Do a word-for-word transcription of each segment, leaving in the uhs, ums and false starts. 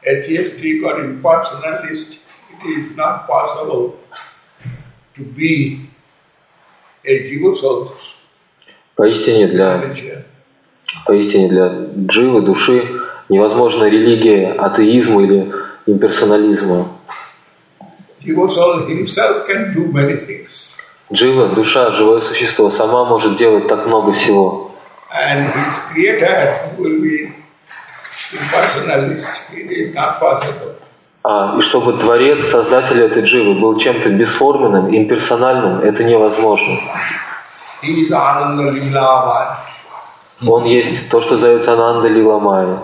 atheistic or impersonalist, it is not possible to be a jiva soul. Поистине для, поистине для дживы, души, невозможна религия атеизма или имперсонализма. Jiva soul himself can do many things. Джива, душа, живое существо, сама может делать так много всего. And his creator will be impersonalist. It is not possible. А, и чтобы Творец, Создатель этой дживы, был чем-то бесформенным, имперсональным, это невозможно. He is Ananda Leela. Он есть то, что зовется Ананда Лила Майя.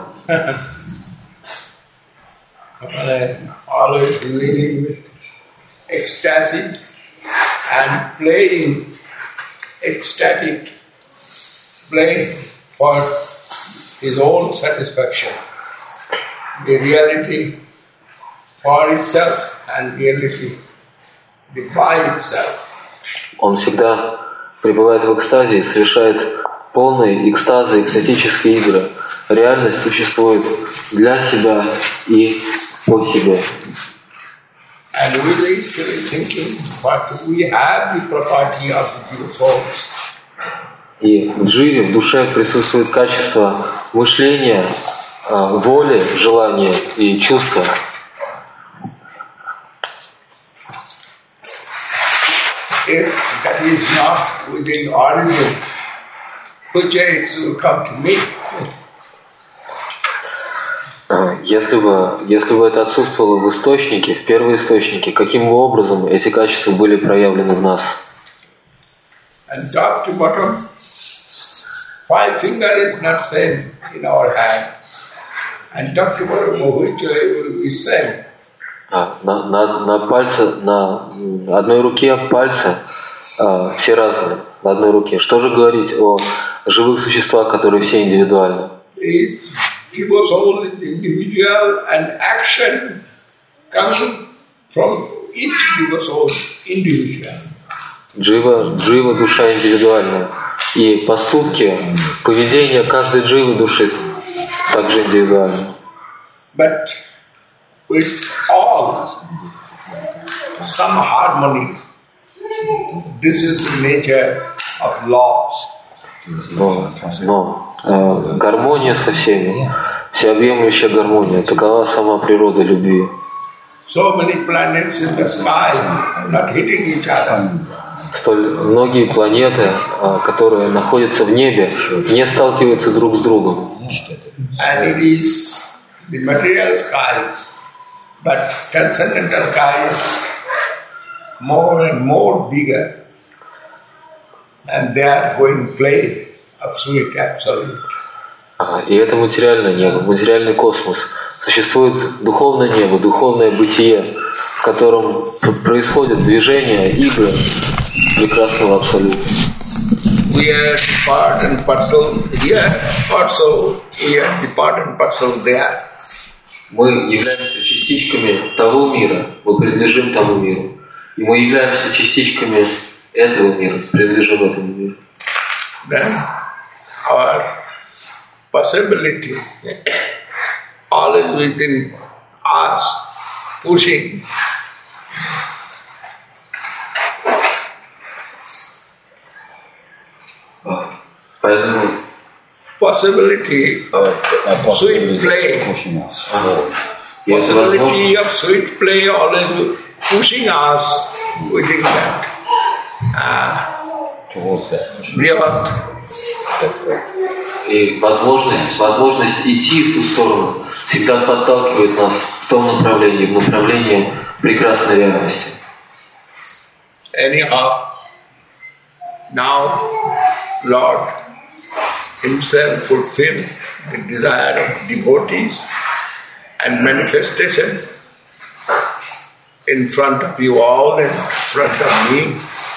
Always dealing with ecstasy and playing ecstatic play for his own satisfaction. The reality for itself and reality by itself. Он всегда пребывает в экстазе и совершает полные экстазы, экстатические игры. Реальность существует для себя и по себе. And we literally thinking, but we have the property of the souls. И в дживе, в душе присутствует качество мышления, воли, желания и чувства. If that is not within origin, which it will come to me. Если бы, если бы это отсутствовало в источнике, в первоисточнике, каким бы образом эти качества были проявлены в нас? And top to bottom, five finger is not same in our hand, and top to bottom of which will be same. А, на, на, на пальце, на одной руке пальцы а, все разные, на одной руке. Что же говорить о живых существах, которые все индивидуальны? Jiva soul is individual and action coming from each jiva soul individual. Джива, джива душа индивидуальная. И поступки, поведение каждой дживы души также индивидуально. But with all some harmony, this is the nature of laws. Но, но э, гармония со всеми, всеобъемлющая гармония, такова сама природа любви. So many planets in the sky not hitting each other. Столь многие планеты, э, которые находятся в небе, не сталкиваются друг с другом. And it is the material sky, but transcendental sky is more and more bigger. And they are going play absolute, absolute. И это материальное небо, материальный космос. Существует духовное небо, духовное бытие, в котором происходят движения, игры прекрасного абсолюта. We are the part and parcel here, also we are the part and parcel there. Мы являемся частичками того мира, мы принадлежим тому миру. И мы являемся частичками этого мира, принадлежим этому миру. Then our possibility always within us, pushing. Поэтому possibility of sweet play, possibility of sweet play always pushing us within that. Бхрияд. И возможность, возможность идти в ту сторону всегда подталкивает нас в том направлении, в направлении прекрасной реальности. Anyhow, now Lord Himself fulfilled the desire of devotees and manifestation in front of you all and in front of me.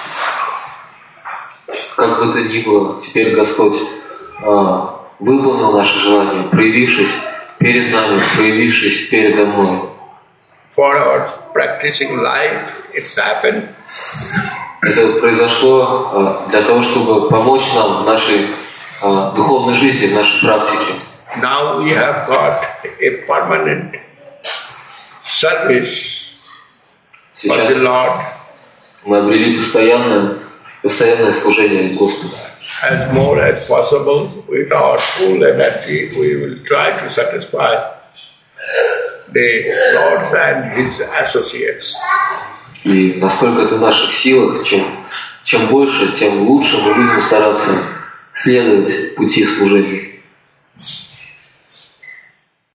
Как бы то ни было, теперь Господь а, выполнил наше желание, проявившись перед нами, проявившись передо мной. For our practicing life, it's happened. Это произошло а, для того, чтобы помочь нам в нашей а, духовной жизни, в нашей практике. Now we have got a permanent service for Сейчас the Lord мы обрели постоянное, постоянное служение Господу. as more as possible with our full energy. We will try to satisfy the Lord and His associates. И насколько это в наших силах, чем, чем больше, тем лучше мы будем стараться следовать пути служения.